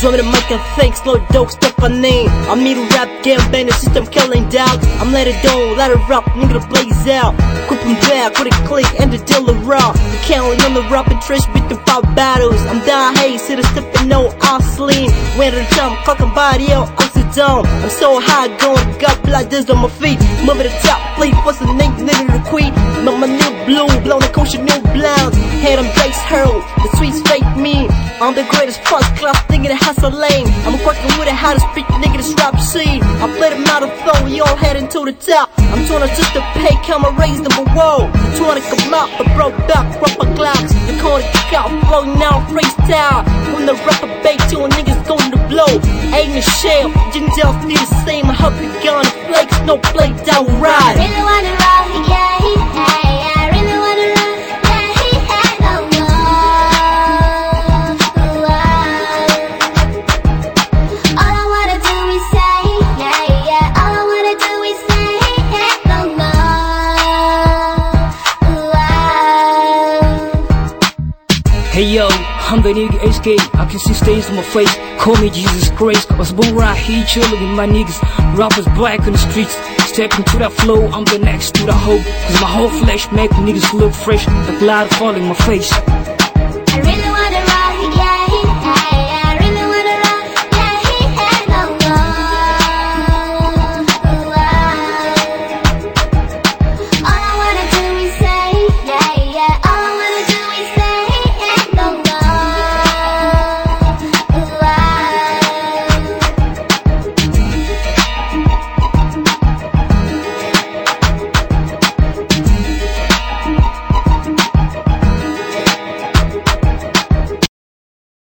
Drum the mic and fake, slow dope, step my name. I'm me to rap game, bang the system, killing doubt. I'm let it down, let it rock, nigga to blaze out. Grip him back with a click and the dealer rock. The counting on the rap and trash between 5 battles. I'm down, hey, see the stepping, no, I'll sling. When the jump, clocking body out, I'm sit down. I'm so high, going, got blood this on my feet. Moving the top, plate, what's the name, nigga to queen. But my new blue, blow the kosher, new blonde. Head on Drake's hurl, the sweets fake me. I'm the greatest first class nigga that has a lane. I'm working with the hottest beat nigga that's rap scene. I play the microphone, we all heading to the top. I'm trying to just to pay, come and raise them a wall. Trying to come out, but broke back, rubber glass. You call it kick out, flow now, freestyle. When the rapper bait, two niggas going to blow. Ain't a shell, ginger still the same. I hope you gonna flakes, no play down ride. I really wanna rock, yeah, I really wanna rock, yeah, no more. All I wanna do is say, yeah, all I wanna do is say, no more. Hey yo, I'm the nigga HK, I can see stains on my face. Call me Jesus Christ, I was born right here chillin' with my niggas. Rappers black on the streets, stepping to that flow, I'm the next to the hope. Cause my whole flesh make niggas look fresh, the blood falling my face. I really